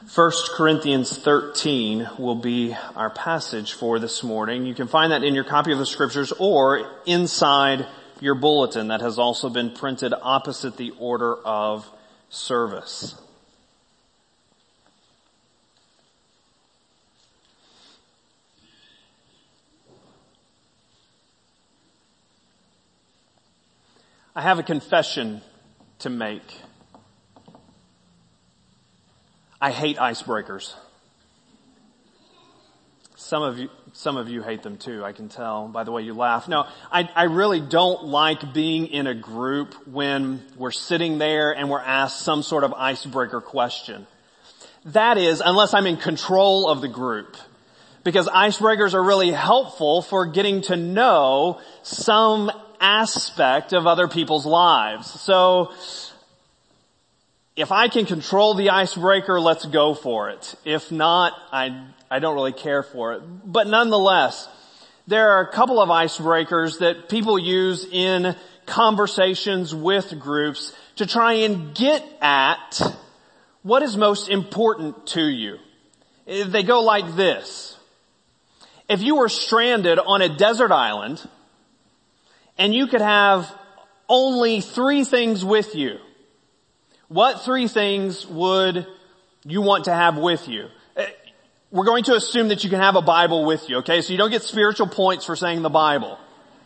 1 Corinthians 13 will be our passage for this morning. You can find that in your copy of the scriptures or inside your bulletin that has also been printed opposite the order of service. I have a confession to make. I hate icebreakers. Some of you hate them too, I can tell by the way you laugh. No, I really don't like being in a group when we're sitting there and we're asked some sort of icebreaker question. That is, unless I'm in control of the group. Because icebreakers are really helpful for getting to know some aspect of other people's lives. So, if I can control the icebreaker, let's go for it. If not, I don't really care for it. But nonetheless, there are a couple of icebreakers that people use in conversations with groups to try and get at what is most important to you. They go like this. If you were stranded on a desert island and you could have only 3 things with you, what 3 things would you want to have with you? We're going to assume that you can have a Bible with you, okay? So you don't get spiritual points for saying the Bible.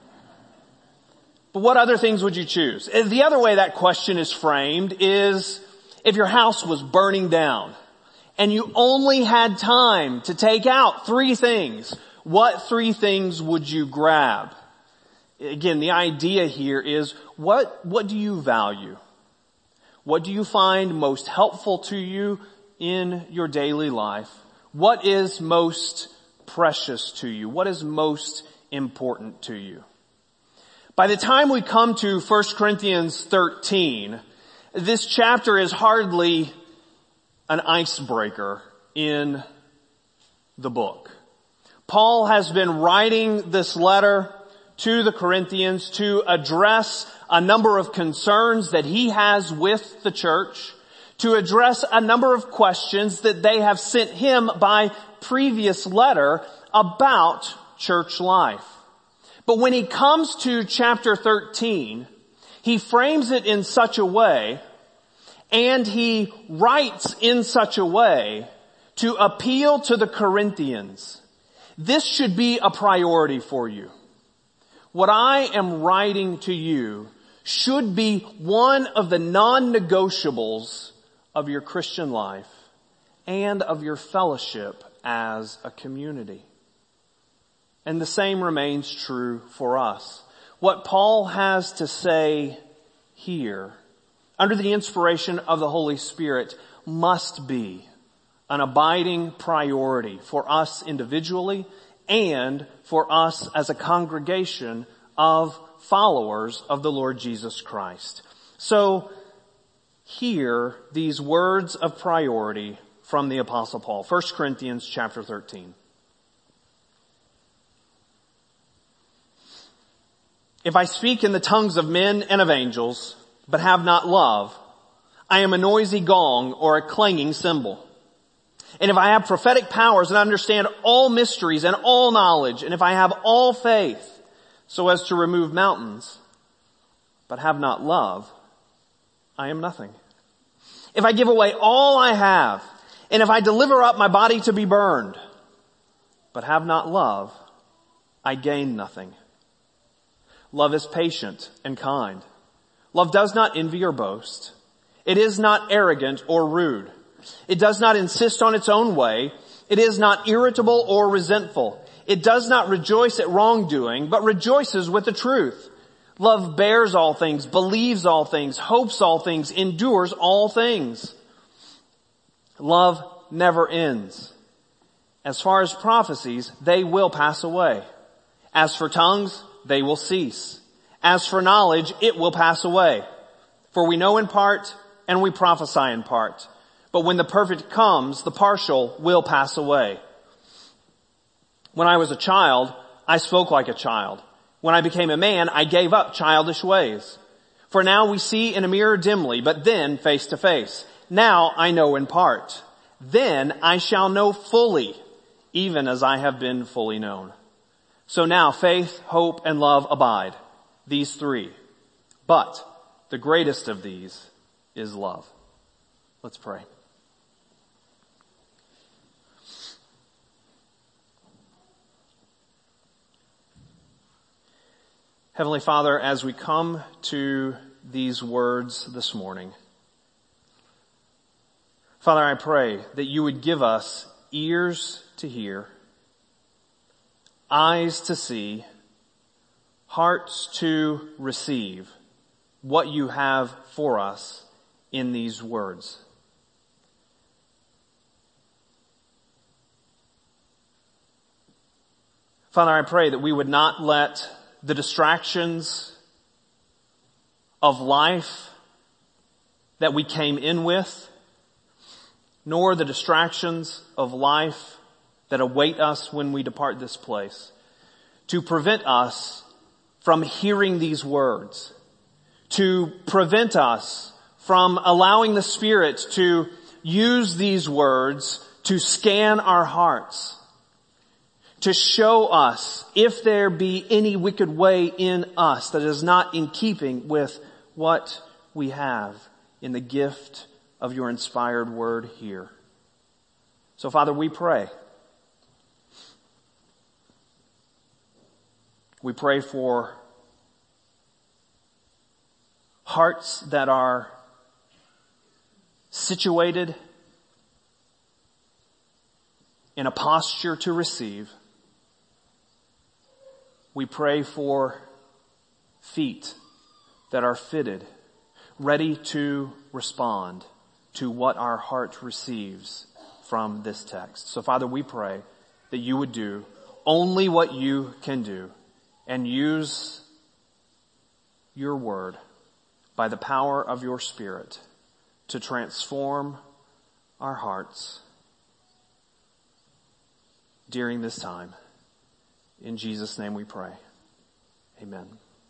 But what other things would you choose? The other way that question is framed is if your house was burning down and you only had time to take out 3 things, what 3 things would you grab? Again, the idea here is what do you value? What do you find most helpful to you in your daily life? What is most precious to you? What is most important to you? By the time we come to 1 Corinthians 13, this chapter is hardly an icebreaker in the book. Paul has been writing this letter to the Corinthians to address a number of concerns that he has with the church, to address a number of questions that they have sent him by previous letter about church life. But when he comes to chapter 13, he frames it in such a way, and he writes in such a way to appeal to the Corinthians. This should be a priority for you. What I am writing to you should be one of the non-negotiables of your Christian life and of your fellowship as a community. And the same remains true for us. What Paul has to say here, under the inspiration of the Holy Spirit, must be an abiding priority for us individually and for us as a congregation of followers of the Lord Jesus Christ. So, hear these words of priority from the Apostle Paul. 1 Corinthians chapter 13. If I speak in the tongues of men and of angels, but have not love, I am a noisy gong or a clanging cymbal. And if I have prophetic powers and understand all mysteries and all knowledge, and if I have all faith so as to remove mountains, but have not love, I am nothing. If I give away all I have, and if I deliver up my body to be burned, but have not love, I gain nothing. Love is patient and kind. Love does not envy or boast. It is not arrogant or rude. It does not insist on its own way. It is not irritable or resentful. It does not rejoice at wrongdoing, but rejoices with the truth. Love bears all things, believes all things, hopes all things, endures all things. Love never ends. As far as prophecies, they will pass away. As for tongues, they will cease. As for knowledge, it will pass away. For we know in part, and we prophesy in part. But when the perfect comes, the partial will pass away. When I was a child, I spoke like a child. When I became a man, I gave up childish ways. For now we see in a mirror dimly, but then face to face. Now I know in part. Then I shall know fully, even as I have been fully known. So now faith, hope, and love abide, these three. But the greatest of these is love. Let's pray. Heavenly Father, as we come to these words this morning, Father, I pray that you would give us ears to hear, eyes to see, hearts to receive what you have for us in these words. Father, I pray that we would not let the distractions of life that we came in with, nor the distractions of life that await us when we depart this place, to prevent us from hearing these words, to prevent us from allowing the Spirit to use these words to scan our hearts, to show us if there be any wicked way in us that is not in keeping with what we have in the gift of your inspired word here. So Father, we pray. We pray for hearts that are situated in a posture to receive. We pray for feet that are fitted, ready to respond to what our heart receives from this text. So Father, we pray that you would do only what you can do and use your word by the power of your Spirit to transform our hearts during this time. In Jesus' name we pray. Amen.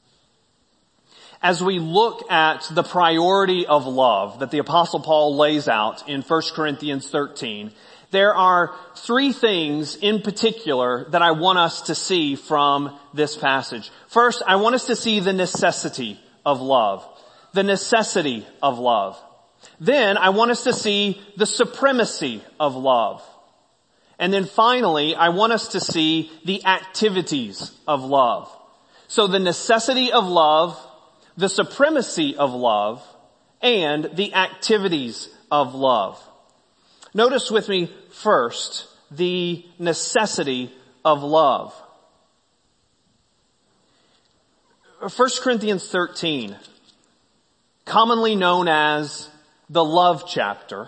As we look at the priority of love that the Apostle Paul lays out in 1 Corinthians 13, there are three things in particular that I want us to see from this passage. First, I want us to see the necessity of love. The necessity of love. Then I want us to see the supremacy of love. And then finally, I want us to see the activities of love. So the necessity of love, the supremacy of love, and the activities of love. Notice with me first the necessity of love. 1 Corinthians 13, commonly known as the love chapter,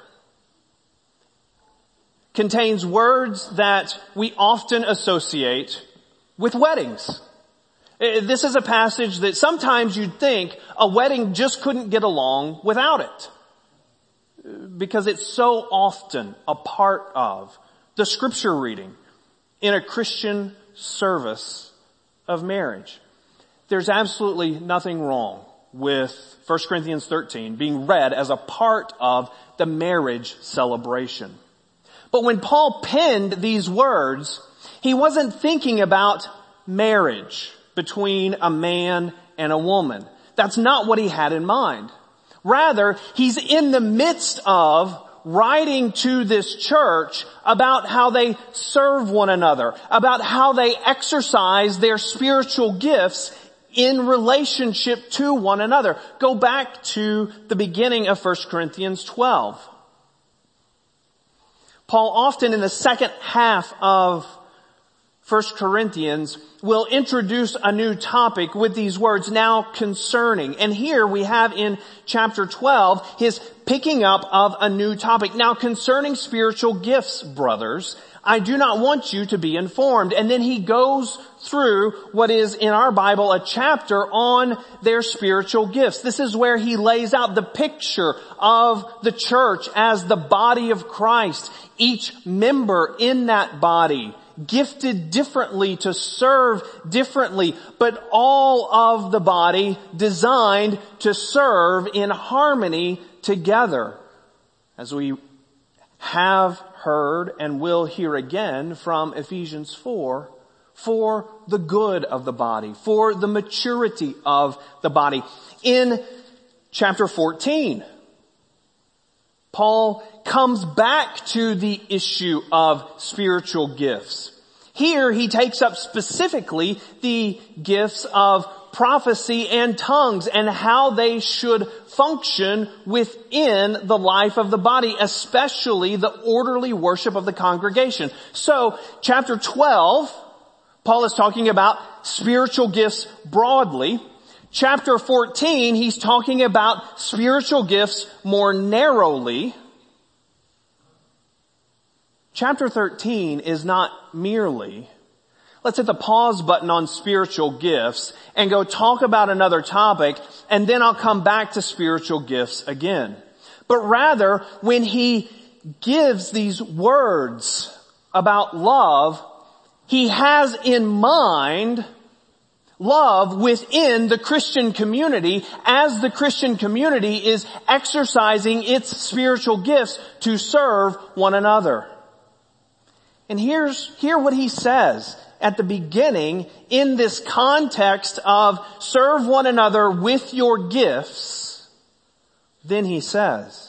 contains words that we often associate with weddings. This is a passage that sometimes you'd think a wedding just couldn't get along without it, because it's so often a part of the scripture reading in a Christian service of marriage. There's absolutely nothing wrong with 1 Corinthians 13 being read as a part of the marriage celebration. But when Paul penned these words, he wasn't thinking about marriage between a man and a woman. That's not what he had in mind. Rather, he's in the midst of writing to this church about how they serve one another, about how they exercise their spiritual gifts in relationship to one another. Go back to the beginning of 1 Corinthians 12. Paul often in the second half of 1 Corinthians will introduce a new topic with these words, now concerning. And here we have in chapter 12 his picking up of a new topic. Now concerning spiritual gifts, brothers, I do not want you to be informed. And then he goes through what is in our Bible a chapter on their spiritual gifts. This is where he lays out the picture of the church as the body of Christ. Each member in that body gifted differently to serve differently, but all of the body designed to serve in harmony together. As we have heard and will hear again from Ephesians 4 for the good of the body, for the maturity of the body. In chapter 14, Paul comes back to the issue of spiritual gifts. Here he takes up specifically the gifts of prophecy and tongues and how they should function within the life of the body, especially the orderly worship of the congregation. So, chapter 12, Paul is talking about spiritual gifts broadly. Chapter 14, he's talking about spiritual gifts more narrowly. Chapter 13 is not merely, let's hit the pause button on spiritual gifts and go talk about another topic, and then I'll come back to spiritual gifts again. But rather, when he gives these words about love, he has in mind love within the Christian community as the Christian community is exercising its spiritual gifts to serve one another. And hear what he says at the beginning in this context of serve one another with your gifts. Then he says,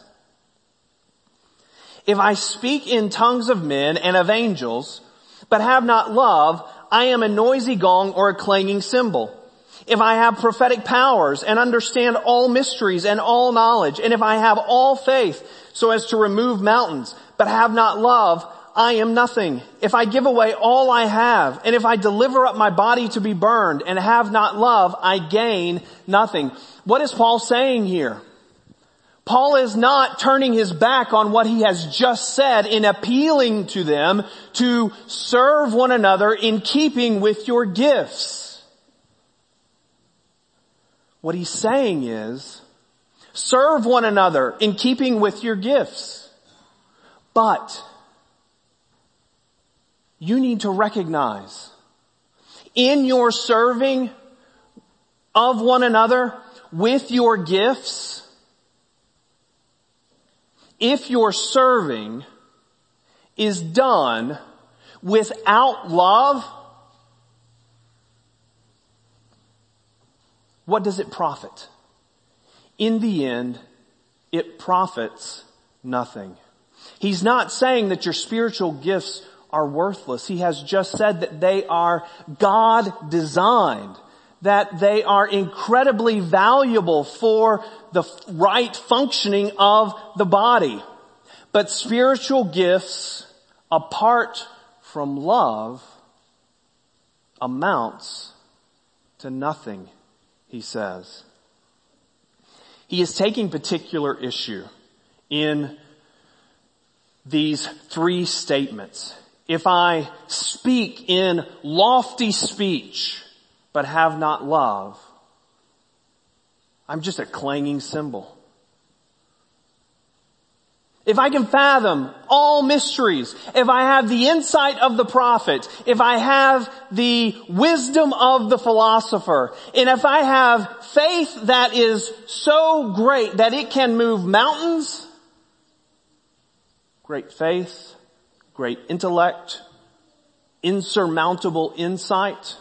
if I speak in tongues of men and of angels, but have not love, I am a noisy gong or a clanging cymbal. If I have prophetic powers and understand all mysteries and all knowledge, and if I have all faith so as to remove mountains, but have not love, I am nothing. If I give away all I have, and if I deliver up my body to be burned and have not love, I gain nothing. What is Paul saying here? Paul is not turning his back on what he has just said in appealing to them to serve one another in keeping with your gifts. What he's saying is, serve one another in keeping with your gifts. But you need to recognize in your serving of one another with your gifts, if your serving is done without love, what does it profit? In the end, it profits nothing. He's not saying that your spiritual gifts are worthless. He has just said that they are God designed, that they are incredibly valuable for the right functioning of the body. But spiritual gifts apart from love amounts to nothing, he says. He is taking particular issue in these three statements. If I speak in lofty speech, but have not love, I'm just a clanging cymbal. If I can fathom all mysteries, if I have the insight of the prophet, if I have the wisdom of the philosopher, and if I have faith that is so great that it can move mountains, great faith, great intellect, insurmountable insight,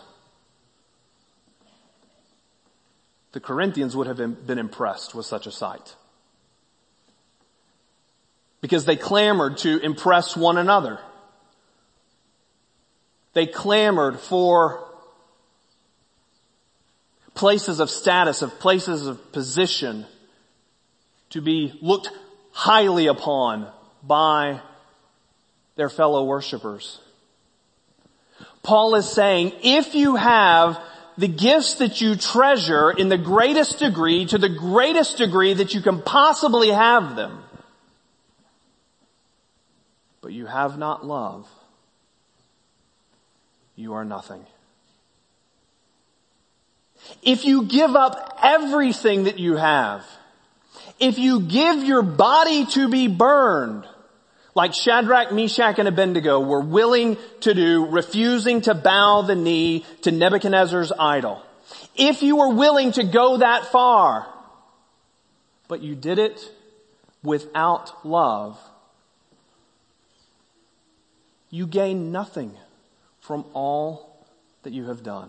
the Corinthians would have been impressed with such a sight. Because they clamored to impress one another. They clamored for places of status, of places of position, to be looked highly upon by their fellow worshipers. Paul is saying, if you have the gifts that you treasure in the greatest degree, to the greatest degree that you can possibly have them, but you have not love, you are nothing. If you give up everything that you have, if you give your body to be burned, like Shadrach, Meshach, and Abednego were willing to do, refusing to bow the knee to Nebuchadnezzar's idol. If you were willing to go that far, but you did it without love, you gain nothing from all that you have done.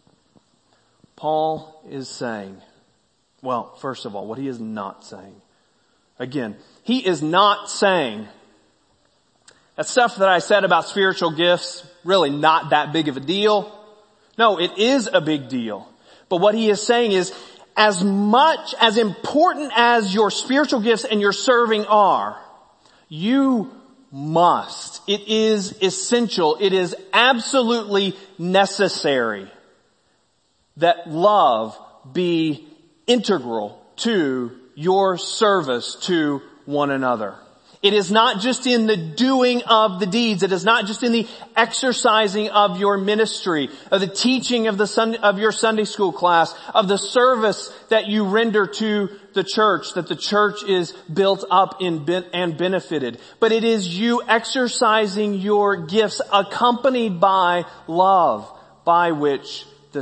Paul is saying, well, first of all, what he is not saying. Again, he is not saying that stuff that I said about spiritual gifts, really not that big of a deal. No, it is a big deal. But what he is saying is, as much, as important as your spiritual gifts and your serving are, you must. It is essential. It is absolutely necessary that love be integral to your service to one another. It is not just in the doing of the deeds. It is not just in the exercising of your ministry, of the teaching of of your Sunday school class, of the service that you render to the church, that the church is built up and benefited. But it is you exercising your gifts accompanied by love, by which the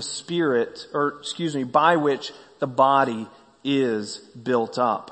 body is built up.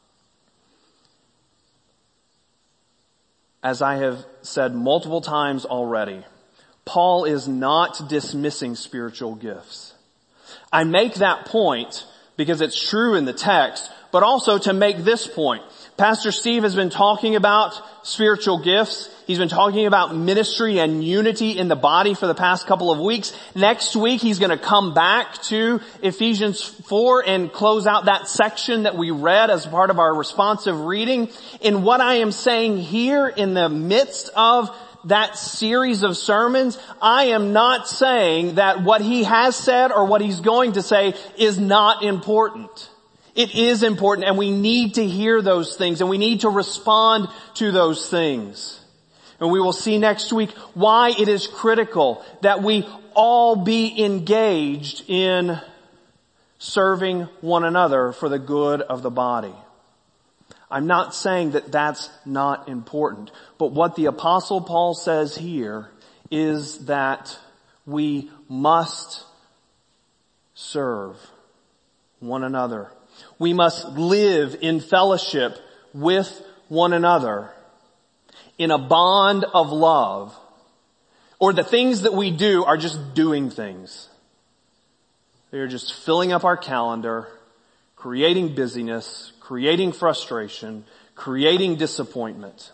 As I have said multiple times already, Paul is not dismissing spiritual gifts. I make that point because it's true in the text, but also to make this point. Pastor Steve has been talking about spiritual gifts. He's been talking about ministry and unity in the body for the past couple of weeks. Next week, he's going to come back to Ephesians 4 and close out that section that we read as part of our responsive reading. In what I am saying here in the midst of that series of sermons, I am not saying that what he has said or what he's going to say is not important. It is important, and we need to hear those things, and we need to respond to those things. And we will see next week why it is critical that we all be engaged in serving one another for the good of the body. I'm not saying that that's not important, but what the Apostle Paul says here is that we must serve one another. We must live in fellowship with one another in a bond of love, or the things that we do are just doing things. They are just filling up our calendar, creating busyness, creating frustration, creating disappointment.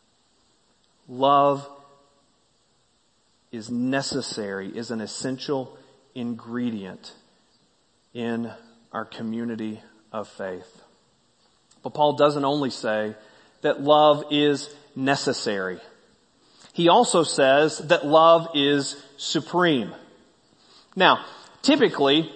Love is necessary, is an essential ingredient in our community of faith. But Paul doesn't only say that love is necessary. He also says that love is supreme. Now, typically,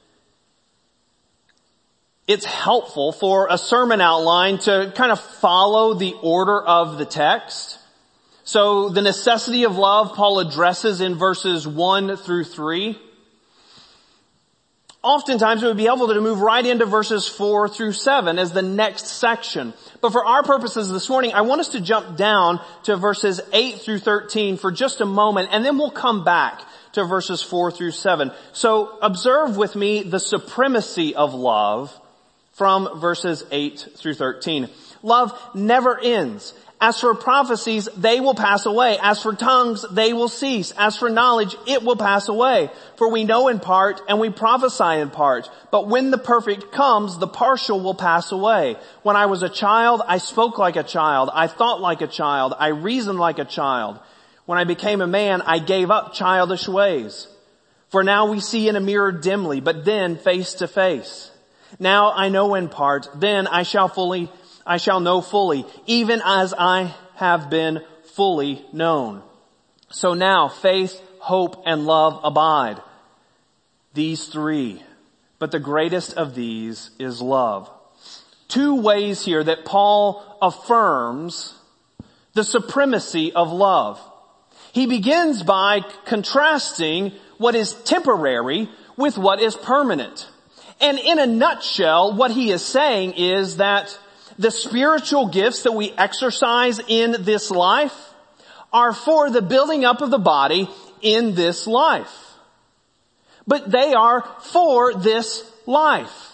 it's helpful for a sermon outline to kind of follow the order of the text. So the necessity of love Paul addresses in verses 1 through 3. Oftentimes it would be helpful to move right into verses 4 through 7 as the next section. But for our purposes this morning, I want us to jump down to verses 8 through 13 for just a moment, and then we'll come back to verses 4 through 7. So observe with me the supremacy of love from verses 8 through 13. Love never ends. As for prophecies, they will pass away. As for tongues, they will cease. As for knowledge, it will pass away. For we know in part and we prophesy in part. But when the perfect comes, the partial will pass away. When I was a child, I spoke like a child. I thought like a child. I reasoned like a child. When I became a man, I gave up childish ways. For now we see in a mirror dimly, but then face to face. Now I know in part, then I shall know fully, even as I have been fully known. So now faith, hope, and love abide. These three. But the greatest of these is love. Two ways here that Paul affirms the supremacy of love. He begins by contrasting what is temporary with what is permanent. And in a nutshell, what he is saying is that the spiritual gifts that we exercise in this life are for the building up of the body in this life. But they are for this life.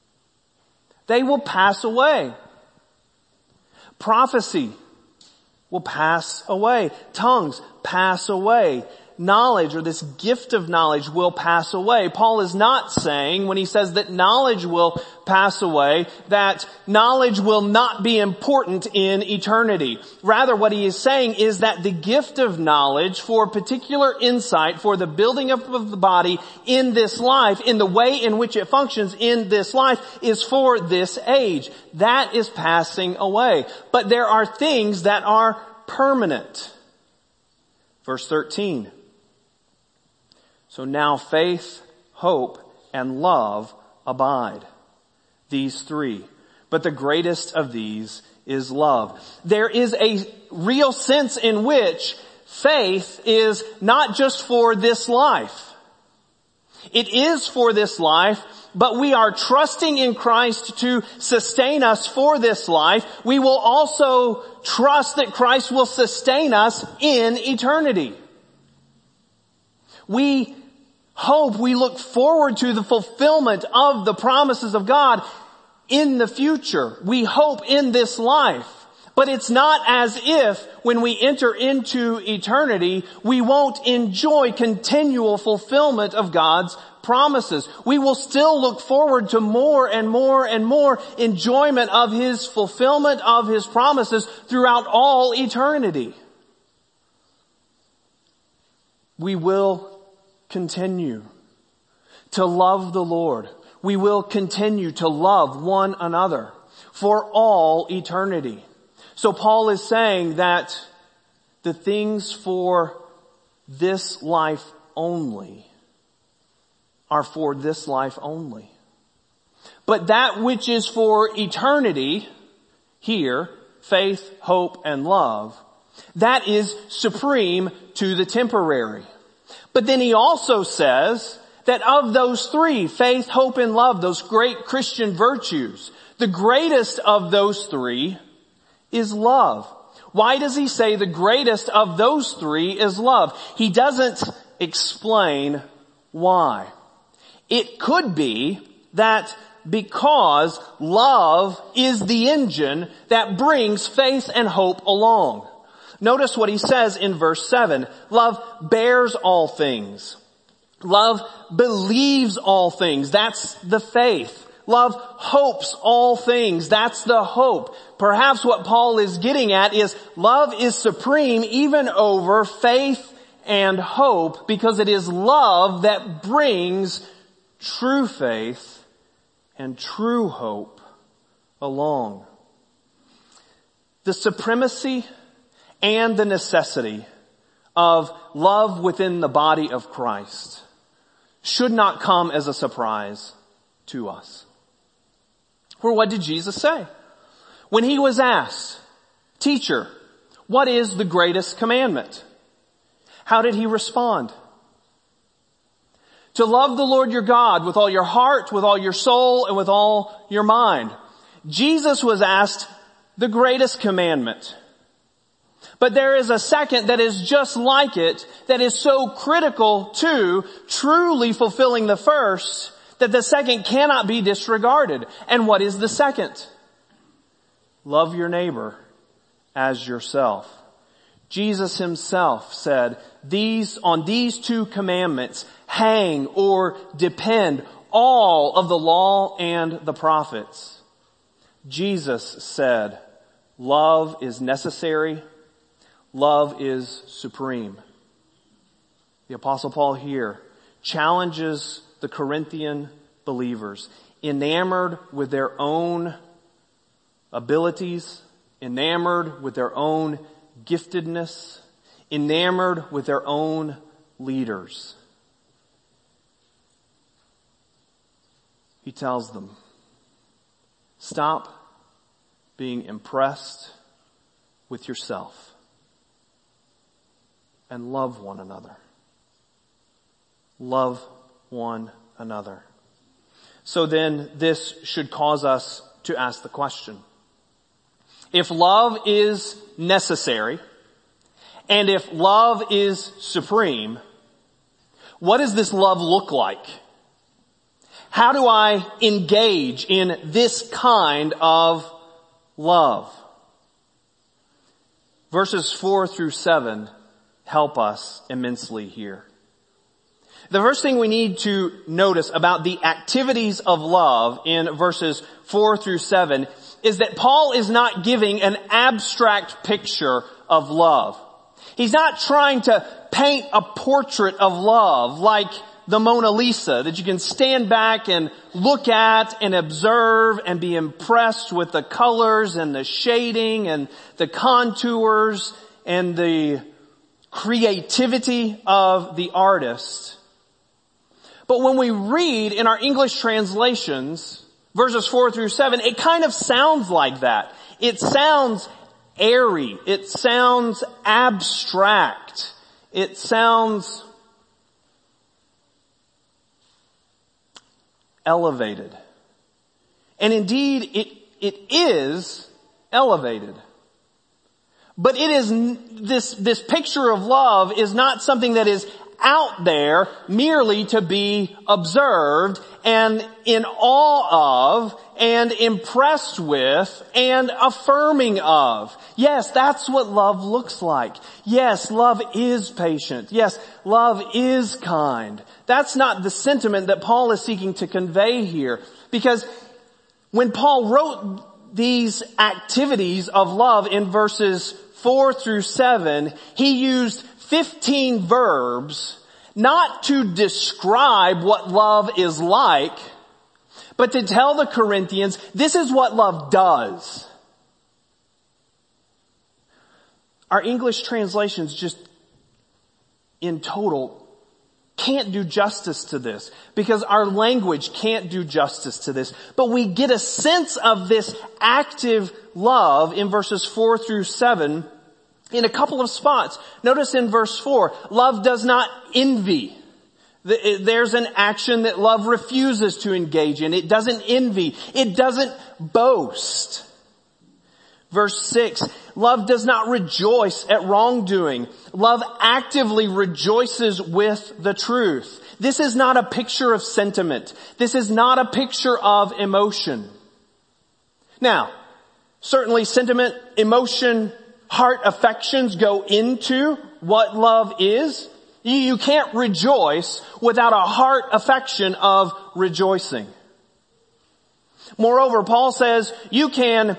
They will pass away. Prophecy, will pass away. Tongues pass away. Knowledge, or this gift of knowledge, will pass away. Paul is not saying, when he says that knowledge will pass away, that knowledge will not be important in eternity. Rather, what he is saying is that the gift of knowledge for particular insight, for the building up of the body in this life, in the way in which it functions in this life, is for this age. That is passing away. But there are things that are permanent. Verse 13. So now faith, hope, and love abide. These three. But the greatest of these is love. There is a real sense in which faith is not just for this life. It is for this life, but we are trusting in Christ to sustain us for this life. We will also trust that Christ will sustain us in eternity. We hope, we look forward to the fulfillment of the promises of God in the future. We hope in this life. But it's not as if when we enter into eternity, we won't enjoy continual fulfillment of God's promises. We will still look forward to more and more and more enjoyment of His fulfillment of His promises throughout all eternity. We will continue to love the Lord. We will continue to love one another for all eternity. So Paul is saying that the things for this life only are for this life only. But that which is for eternity, here, faith, hope, and love, that is supreme to the temporary. But then he also says that of those three, faith, hope, and love, those great Christian virtues, the greatest of those three is love. Why does he say the greatest of those three is love? He doesn't explain why. It could be that because love is the engine that brings faith and hope along. Notice what he says in verse 7. Love bears all things. Love believes all things. That's the faith. Love hopes all things. That's the hope. Perhaps what Paul is getting at is love is supreme even over faith and hope, because it is love that brings true faith and true hope along. The supremacy and the necessity of love within the body of Christ should not come as a surprise to us. For what did Jesus say? When he was asked, "Teacher, what is the greatest commandment?" How did he respond? To love the Lord your God with all your heart, with all your soul, and with all your mind. Jesus was asked the greatest commandment. But there is a second that is just like it, that is so critical to truly fulfilling the first, that the second cannot be disregarded. And what is the second? Love your neighbor as yourself. Jesus himself said, on these two commandments hang or depend all of the law and the prophets. Jesus said, love is necessary. Love is supreme. The Apostle Paul here challenges the Corinthian believers, enamored with their own abilities, enamored with their own giftedness, enamored with their own leaders. He tells them, stop being impressed with yourself and love one another. Love one another. So then this should cause us to ask the question. If love is necessary, and if love is supreme, what does this love look like? How do I engage in this kind of love? verses 4 through 7 help us immensely here. The first thing we need to notice about the activities of love in verses 4 through 7 is that Paul is not giving an abstract picture of love. He's not trying to paint a portrait of love like the Mona Lisa that you can stand back and look at and observe and be impressed with the colors and the shading and the contours and the creativity of the artist. But when we read in our English translations, verses 4 through 7, it kind of sounds like that. It sounds airy. It sounds abstract. It sounds elevated. And indeed, it is elevated. But it is, this picture of love is not something that is out there merely to be observed and in awe of and impressed with and affirming of. Yes, that's what love looks like. Yes, love is patient. Yes, love is kind. That's not the sentiment that Paul is seeking to convey here. Because when Paul wrote these activities of love in verses 4 through 7, he used 15 verbs not to describe what love is like, but to tell the Corinthians, this is what love does. Our English translations just in total can't do justice to this because our language can't do justice to this. But we get a sense of this active love in verses 4 through 7 in a couple of spots. Notice in verse 4, love does not envy. There's an action that love refuses to engage in. It doesn't envy. It doesn't boast. Verse 6, love does not rejoice at wrongdoing. Love actively rejoices with the truth. This is not a picture of sentiment. This is not a picture of emotion. Now, certainly sentiment, emotion, heart affections go into what love is. You can't rejoice without a heart affection of rejoicing. Moreover, Paul says you can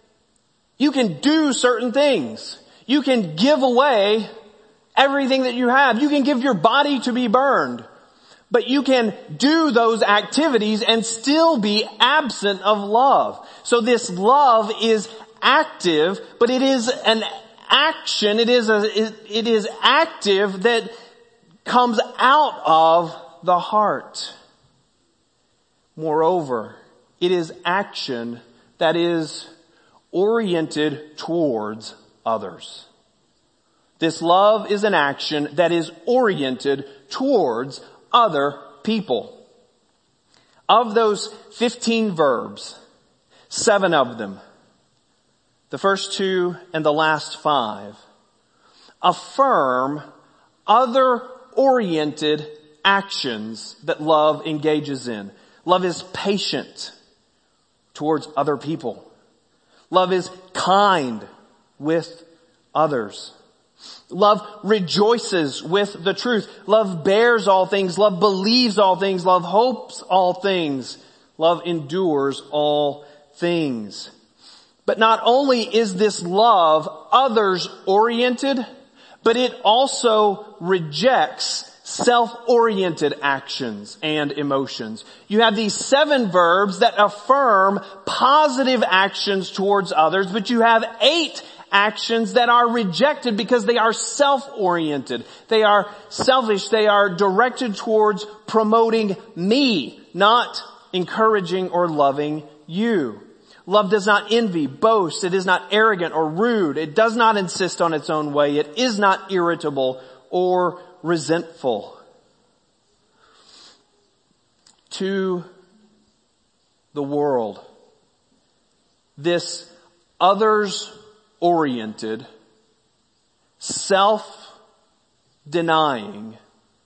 do certain things. You can give away everything that you have. You can give your body to be burned. But you can do those activities and still be absent of love. So this love is active, but it is an action. It is active that comes out of the heart. Moreover, it is action that is oriented towards others. This love is an action that is oriented towards other people. Of those 15 verbs, 7 of them, the first 2 and the last 5, affirm other-oriented actions that love engages in. Love is patient towards other people. Love is kind with others. Love rejoices with the truth. Love bears all things. Love believes all things. Love hopes all things. Love endures all things. But not only is this love others-oriented, but it also rejects self-oriented actions and emotions. You have these 7 verbs that affirm positive actions towards others, but you have 8 actions that are rejected because they are self-oriented. They are selfish. They are directed towards promoting me, not encouraging or loving you. Love does not envy, boast. It is not arrogant or rude. It does not insist on its own way. It is not irritable or resentful. To the world, this others-oriented, self-denying,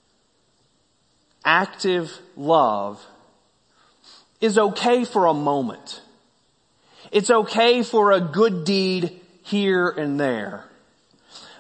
active love is okay for a moment. It's okay for a good deed here and there.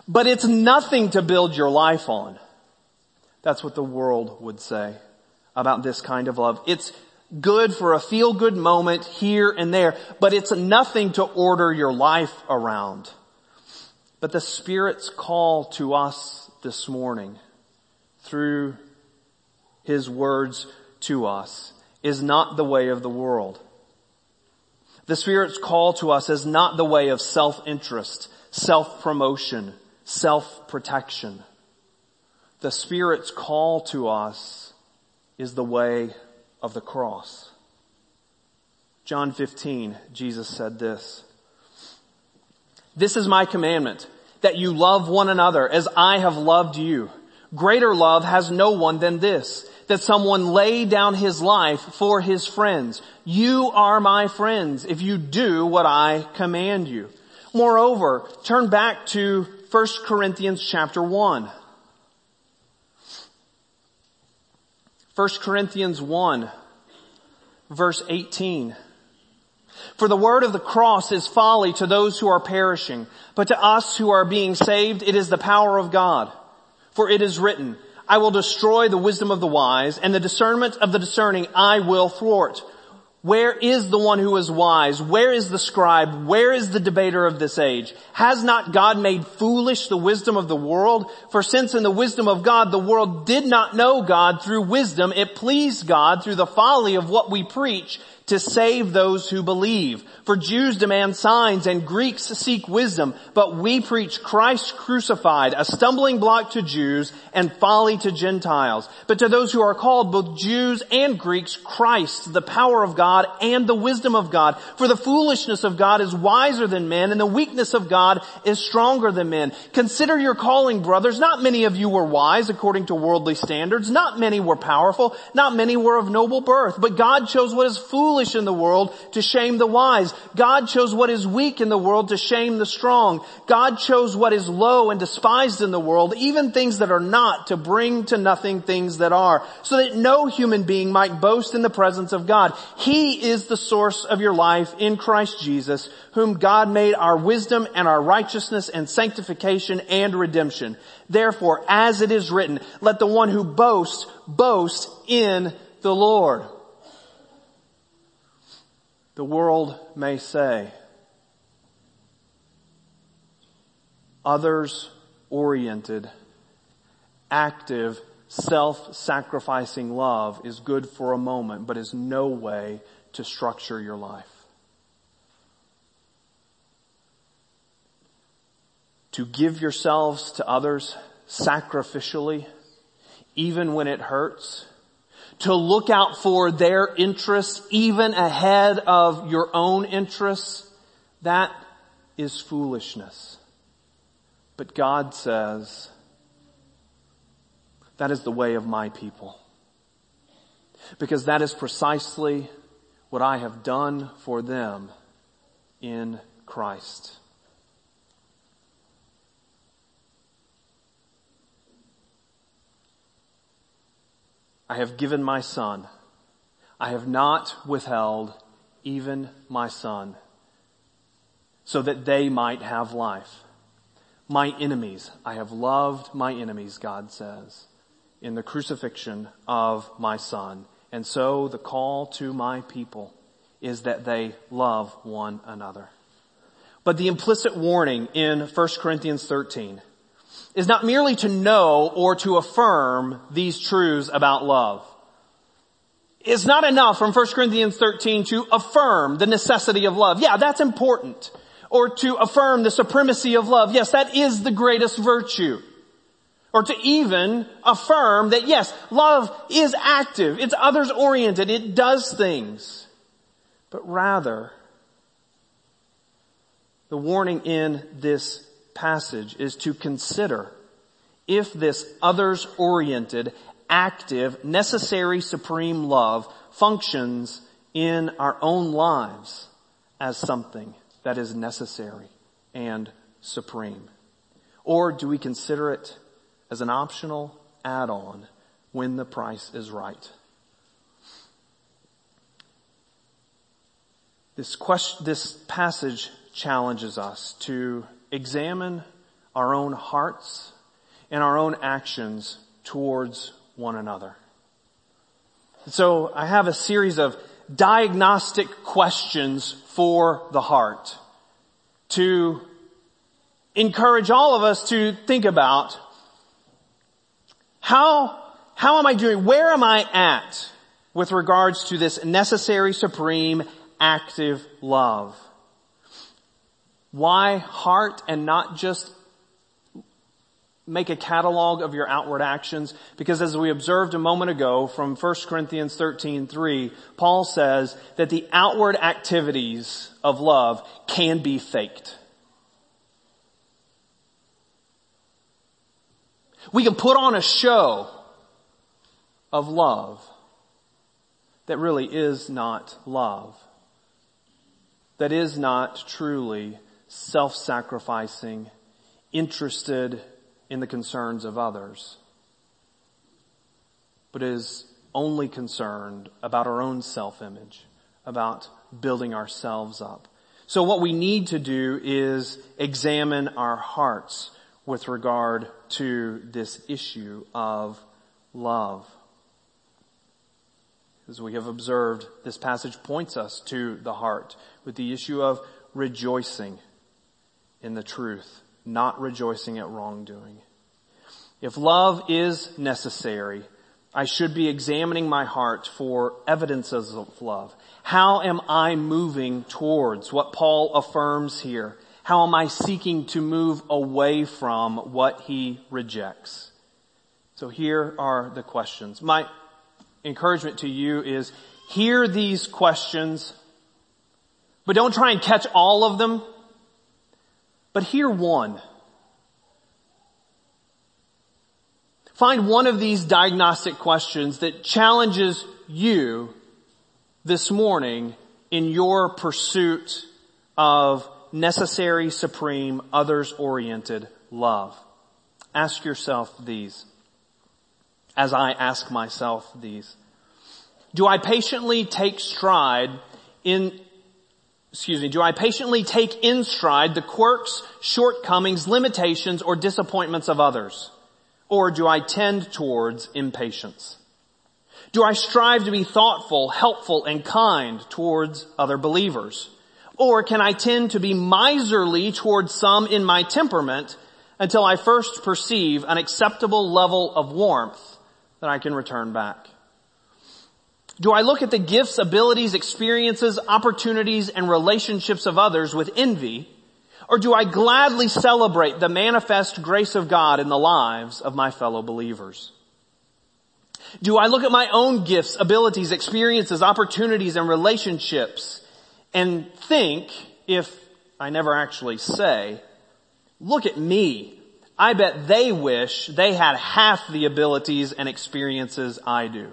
but it's nothing to build your life on. That's what the world would say about this kind of love. It's good for a feel-good moment here and there, but it's nothing to order your life around. But the Spirit's call to us this morning through His words to us is not the way of the world. The Spirit's call to us is not the way of self-interest, self-promotion, self-protection. The Spirit's call to us is the way of the cross. John 15, Jesus said this, "This is my commandment, that you love one another as I have loved you. Greater love has no one than this, that someone lay down his life for his friends. You are my friends if you do what I command you." Moreover, turn back to 1 Corinthians chapter 1. 1 Corinthians 1, verse 18. "For the word of the cross is folly to those who are perishing, but to us who are being saved it is the power of God. For it is written, I will destroy the wisdom of the wise, and the discernment of the discerning I will thwart. Where is the one who is wise? Where is the scribe? Where is the debater of this age? Has not God made foolish the wisdom of the world? For since in the wisdom of God the world did not know God through wisdom, it pleased God through the folly of what we preach to save those who believe. For Jews demand signs and Greeks seek wisdom, but we preach Christ crucified, a stumbling block to Jews and folly to Gentiles. But to those who are called, both Jews and Greeks, Christ, the power of God and the wisdom of God. For the foolishness of God is wiser than men, and the weakness of God is stronger than men. Consider your calling, brothers. Not many of you were wise according to worldly standards. Not many were powerful. Not many were of noble birth. But God chose what is foolish in the world to shame the wise. God chose what is weak in the world to shame the strong. God chose what is low and despised in the world, even things that are not, to bring to nothing things that are, so that no human being might boast in the presence of God. He is the source of your life in Christ Jesus, whom God made our wisdom and our righteousness and sanctification and redemption. Therefore, as it is written, let the one who boasts, boast in the Lord." The world may say, others-oriented, active, self-sacrificing love is good for a moment, but is no way to structure your life. To give yourselves to others sacrificially, even when it hurts, to look out for their interests even ahead of your own interests, that is foolishness. But God says, that is the way of my people. Because that is precisely what I have done for them in Christ. I have given my Son. I have not withheld even my Son, so that they might have life. My enemies, I have loved my enemies, God says, in the crucifixion of my Son. And so the call to my people is that they love one another. But the implicit warning in 1 Corinthians 13 is not merely to know or to affirm these truths about love. It's not enough from 1 Corinthians 13 to affirm the necessity of love. Yeah, that's important. Or to affirm the supremacy of love. Yes, that is the greatest virtue. Or to even affirm that yes, love is active, it's others oriented, it does things. But rather, the warning in this passage is to consider if this others-oriented, active, necessary, supreme love functions in our own lives as something that is necessary and supreme. Or do we consider it as an optional add-on when the price is right? This passage challenges us to examine our own hearts and our own actions towards one another. So I have a series of diagnostic questions for the heart to encourage all of us to think about how am I doing? Where am I at with regards to this necessary, supreme, active love? Why heart and not just make a catalog of your outward actions? Because as we observed a moment ago from 1 Corinthians 13:3, Paul says that the outward activities of love can be faked. We can put on a show of love that really is not love, that is not truly self-sacrificing, interested in the concerns of others, but is only concerned about our own self-image, about building ourselves up. So what we need to do is examine our hearts with regard to this issue of love. As we have observed, this passage points us to the heart with the issue of rejoicing in the truth, not rejoicing at wrongdoing. If love is necessary, I should be examining my heart for evidences of love. How am I moving towards what Paul affirms here? How am I seeking to move away from what he rejects? So here are the questions. My encouragement to you is hear these questions, but don't try and catch all of them, but hear one. Find one of these diagnostic questions that challenges you this morning in your pursuit of necessary, supreme, others-oriented love. Ask yourself these, as I ask myself these. Do I patiently take in stride the quirks, shortcomings, limitations, or disappointments of others? Or do I tend towards impatience? Do I strive to be thoughtful, helpful, and kind towards other believers? Or can I tend to be miserly towards some in my temperament until I first perceive an acceptable level of warmth that I can return back? Do I look at the gifts, abilities, experiences, opportunities, and relationships of others with envy? Or do I gladly celebrate the manifest grace of God in the lives of my fellow believers? Do I look at my own gifts, abilities, experiences, opportunities, and relationships and think, if I never actually say, look at me. I bet they wish they had half the abilities and experiences I do.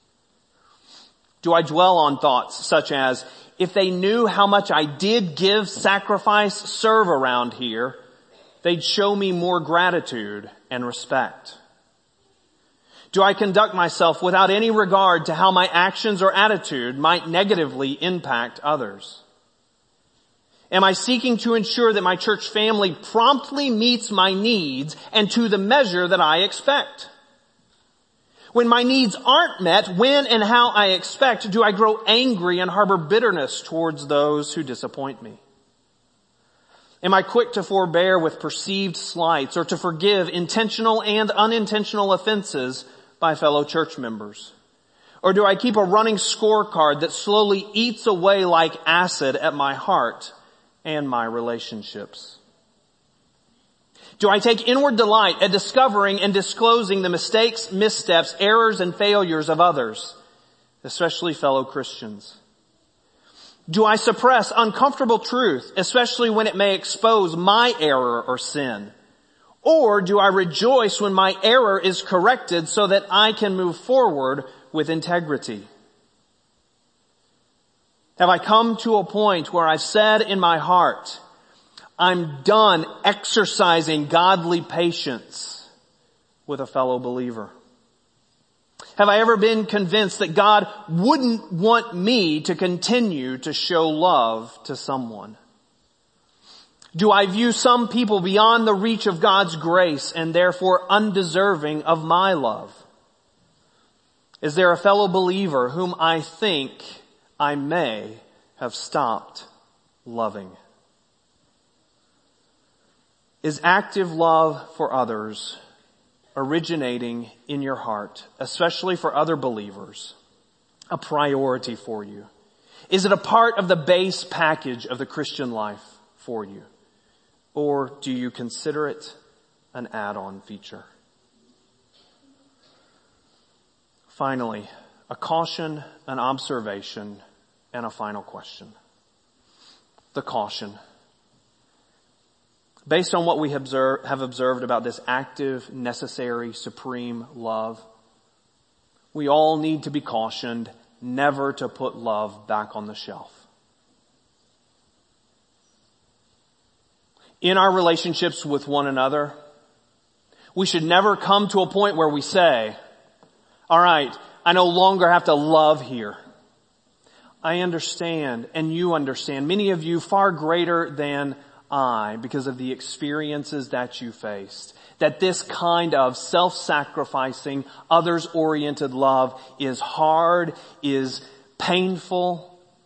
Do I dwell on thoughts such as, if they knew how much I did give, sacrifice, serve around here, they'd show me more gratitude and respect? Do I conduct myself without any regard to how my actions or attitude might negatively impact others? Am I seeking to ensure that my church family promptly meets my needs and to the measure that I expect? When my needs aren't met, when and how I expect, do I grow angry and harbor bitterness towards those who disappoint me? Am I quick to forbear with perceived slights or to forgive intentional and unintentional offenses by fellow church members? Or do I keep a running scorecard that slowly eats away like acid at my heart and my relationships? Do I take inward delight at discovering and disclosing the mistakes, missteps, errors, and failures of others, especially fellow Christians? Do I suppress uncomfortable truth, especially when it may expose my error or sin? Or do I rejoice when my error is corrected so that I can move forward with integrity? Have I come to a point where I've said in my heart, I'm done exercising godly patience with a fellow believer? Have I ever been convinced that God wouldn't want me to continue to show love to someone? Do I view some people beyond the reach of God's grace and therefore undeserving of my love? Is there a fellow believer whom I think I may have stopped loving? Is active love for others originating in your heart, especially for other believers, a priority for you? Is it a part of the base package of the Christian life for you? Or do you consider it an add-on feature? Finally, a caution, an observation, and a final question. The caution. Based on what we have observed about this active, necessary, supreme love, we all need to be cautioned never to put love back on the shelf. In our relationships with one another, we should never come to a point where we say, all right, I no longer have to love here. I understand, and you understand, many of you far greater than I, because of the experiences that you faced, that this kind of self-sacrificing, others-oriented love is hard, is painful,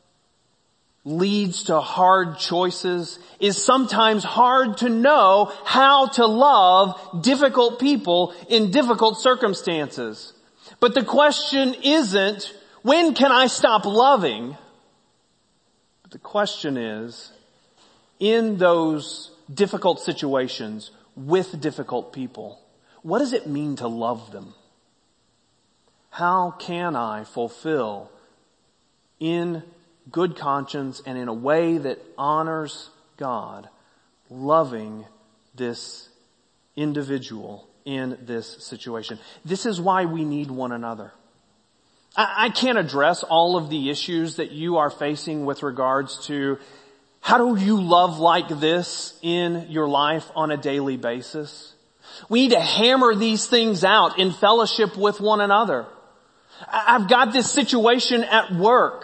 leads to hard choices, is sometimes hard to know how to love difficult people in difficult circumstances. But the question isn't, when can I stop loving? But the question is, in those difficult situations with difficult people, what does it mean to love them? How can I fulfill in good conscience and in a way that honors God, loving this individual in this situation? This is why we need one another. I can't address all of the issues that you are facing with regards to how do you love like this in your life on a daily basis. We need to hammer these things out in fellowship with one another. I've got this situation at work.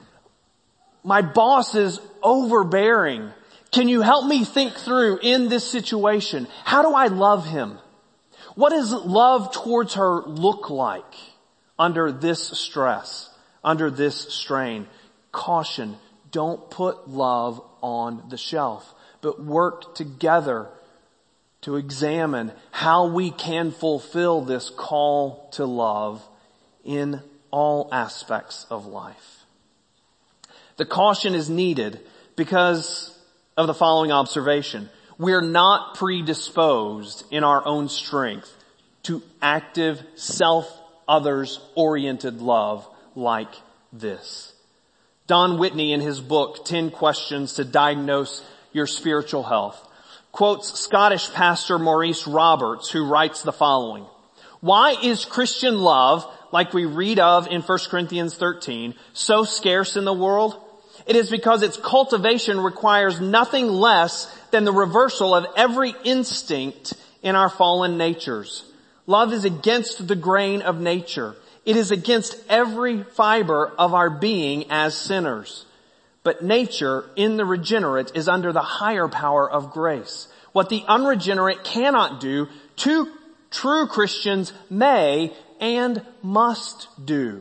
My boss is overbearing. Can you help me think through in this situation? How do I love him? What does love towards her look like under this stress, under this strain? Caution, don't put love on the shelf, but work together to examine how we can fulfill this call to love in all aspects of life. The caution is needed because of the following observation. We're not predisposed in our own strength to active, others-oriented love like this. Don Whitney, in his book, 10 Questions to Diagnose Your Spiritual Health, quotes Scottish pastor Maurice Roberts, who writes the following. Why is Christian love, like we read of in 1 Corinthians 13, so scarce in the world? It is because its cultivation requires nothing less than the reversal of every instinct in our fallen natures. Love is against the grain of nature. It is against every fiber of our being as sinners. But nature in the regenerate is under the higher power of grace. What the unregenerate cannot do, true Christians may and must do.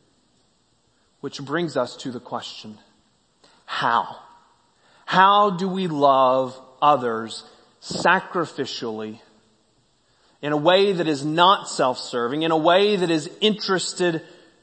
Which brings us to the question, how? How do we love others sacrificially, in a way that is not self-serving, in a way that is interested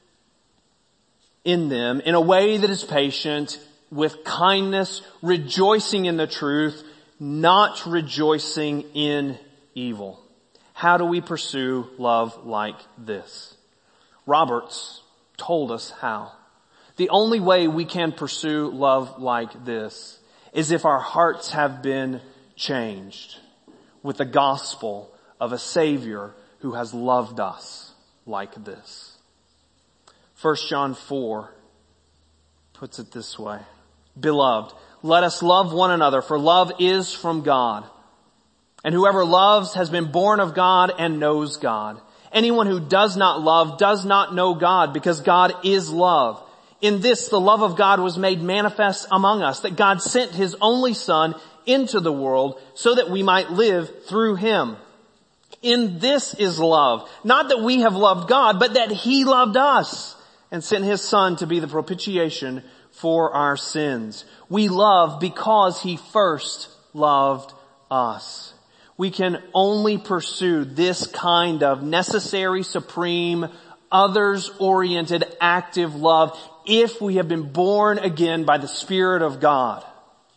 in them, in a way that is patient, with kindness, rejoicing in the truth, not rejoicing in evil? How do we pursue love like this? Roberts told us how. The only way we can pursue love like this is if our hearts have been changed with the gospel of a Savior who has loved us like this. 1 John 4 puts it this way. Beloved, let us love one another, for love is from God. And whoever loves has been born of God and knows God. Anyone who does not love does not know God, because God is love. In this, the love of God was made manifest among us, that God sent His only Son into the world so that we might live through him. In this is love, not that we have loved God, but that he loved us and sent his Son to be the propitiation for our sins. We love because he first loved us. We can only pursue this kind of necessary, supreme, others-oriented, active love if we have been born again by the Spirit of God.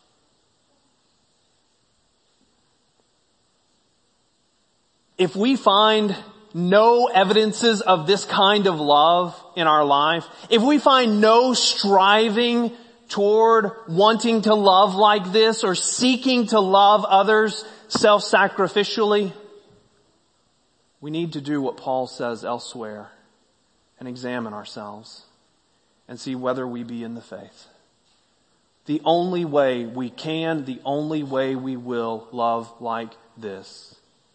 If we find no evidences of this kind of love in our life, if we find no striving toward wanting to love like this or seeking to love others self-sacrificially, we need to do what Paul says elsewhere and examine ourselves and see whether we be in the faith. The only way we can, the only way we will love like this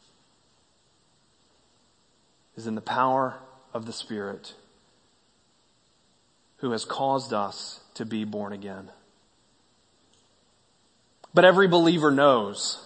is in the power of the Spirit who has caused us to be born again. But every believer knows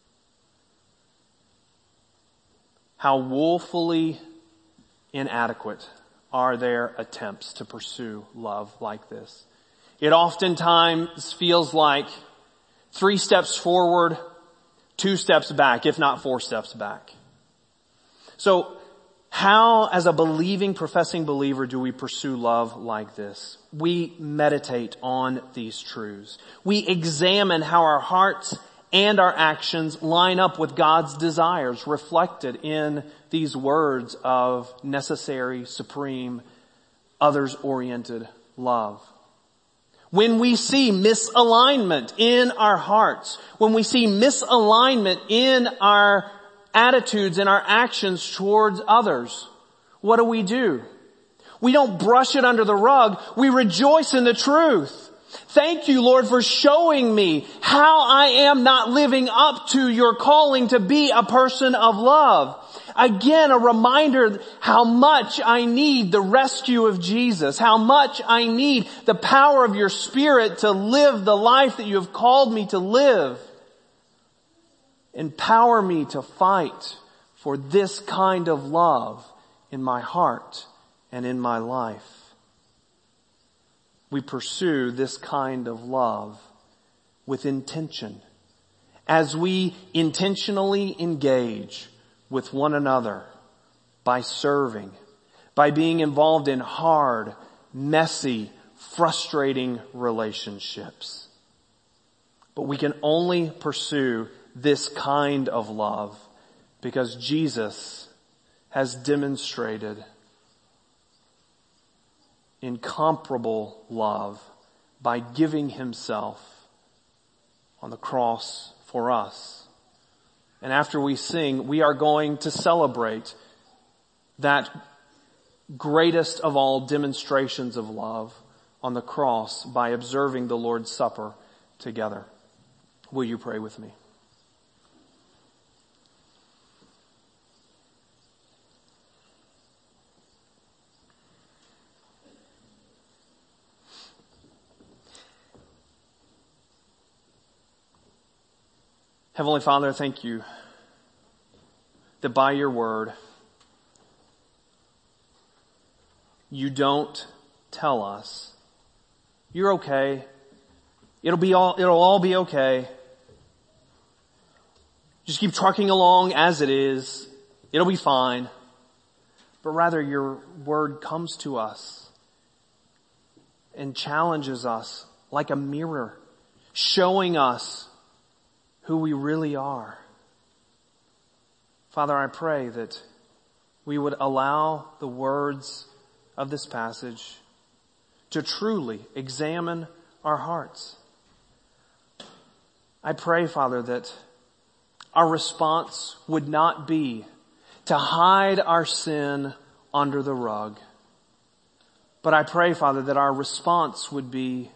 how woefully inadequate are their attempts to pursue love like this. It oftentimes feels like 3 steps forward, 2 steps back, if not 4 steps back. So, how, as a believing, professing believer, do we pursue love like this? We meditate on these truths. We examine how our hearts and our actions line up with God's desires reflected in these words of necessary, supreme, others-oriented love. When we see misalignment in our hearts, when we see misalignment in our attitudes and our actions towards others, what do? We don't brush it under the rug. We rejoice in the truth. Thank you, Lord, for showing me how I am not living up to your calling to be a person of love. Again, a reminder how much I need the rescue of Jesus, how much I need the power of your Spirit to live the life that you have called me to live. Empower me to fight for this kind of love in my heart and in my life. We pursue this kind of love with intention as we intentionally engage with one another by serving, by being involved in hard, messy, frustrating relationships. But we can only pursue this kind of love because Jesus has demonstrated incomparable love by giving himself on the cross for us. And after we sing, we are going to celebrate that greatest of all demonstrations of love on the cross by observing the Lord's Supper together. Will you pray with me? Heavenly Father, thank you that by your word, you don't tell us, you're okay, it'll all be okay. Just keep trucking along as it is, it'll be fine. But rather your word comes to us and challenges us like a mirror, showing us who we really are. Father, I pray that we would allow the words of this passage to truly examine our hearts. I pray, Father, that our response would not be to hide our sin under the rug. But I pray, Father, that our response would be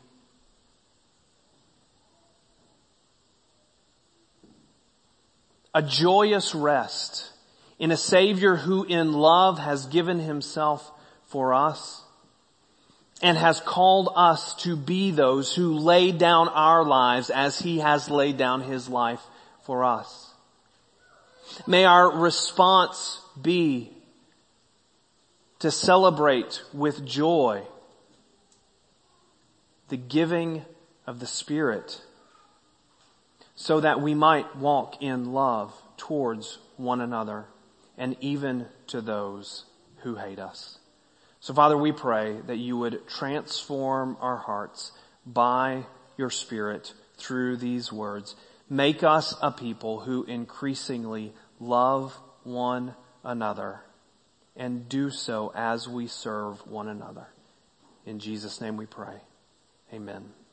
a joyous rest in a Savior who in love has given himself for us, and has called us to be those who lay down our lives as He has laid down His life for us. May our response be to celebrate with joy the giving of the Spirit, so that we might walk in love towards one another and even to those who hate us. So Father, we pray that you would transform our hearts by your Spirit through these words. Make us a people who increasingly love one another and do so as we serve one another. In Jesus' name we pray. Amen.